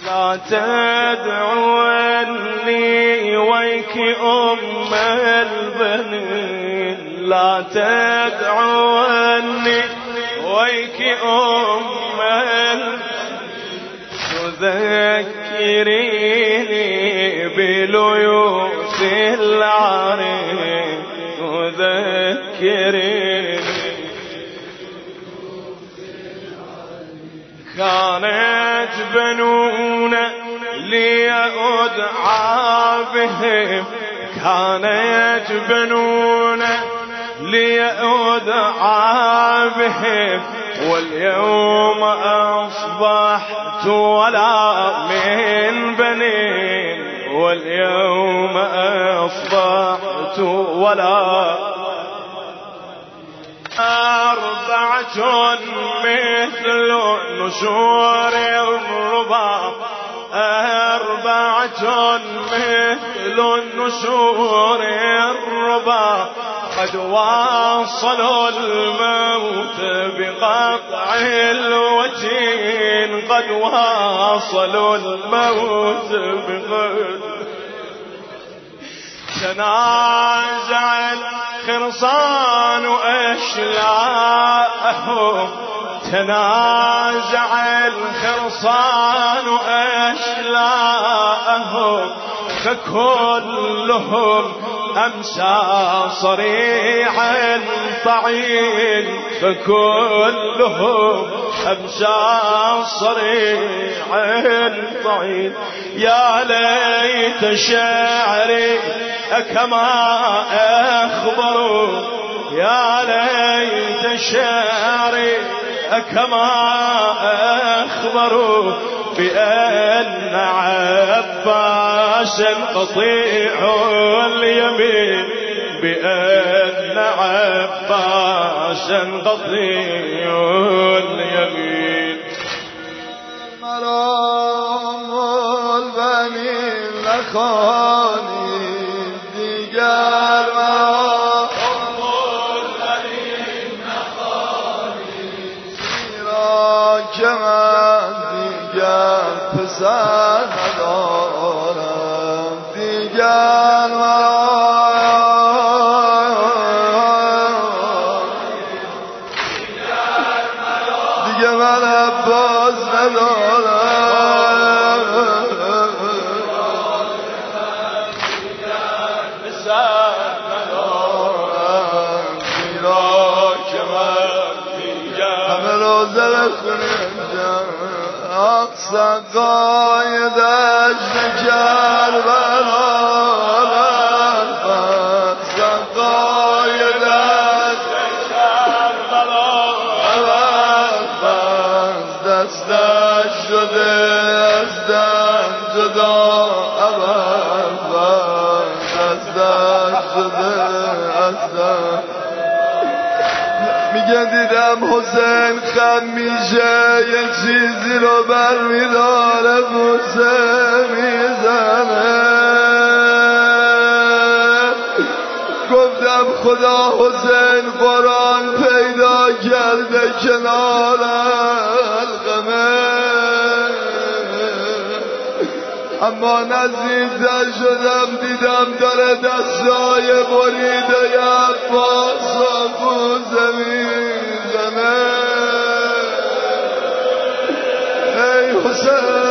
لا تدعوني ويك أم البنين، لا تدعوني ويك أم البنين، تذكريني بليوث العرين، تذكريني. كانت بنونا لي أدعى بهم، كانت بنونا لي أدعى بهم، واليوم أصبحت ولا من بنين، واليوم أصبحت ولا. أربعة مثل نشور الرباط، أربعة مثل نشور الرباط، قد واصلوا الموت بقطع الوتين، قد واصلوا الموت بقطع. تنازع الخرصان أشلاءهم، تنازع الخرصان أشلاءهم، فكلهم أمسى صريعا طعين، فكلهم أمسى صريعا طعين. يا ليت شعري كما أخبروا، يا ليت شعري كما أخبروا بأن عباسا قطيع اليمين، بأن عباسا قطيع اليمين. مرام البنين لخاني دیگر، مرام البنین نخوانی، زیرا که من دیگر پسر ندارم، دیگر دیگر من عباس ندارم، سقای دشت کربلا، سقای دشت کربلا، دستش شده از دست جدا، دستش شده از دست. میگه دیدم حسین خم میشه، یه چیزی رو بر میداره، بوسه میزنه. گفتم خدا حسین قرآن پیدا کرده کنار القمه، اما نزدیکتر شدم دیدم داره دستای بریده عباس و بوسه میزنه. ای حسین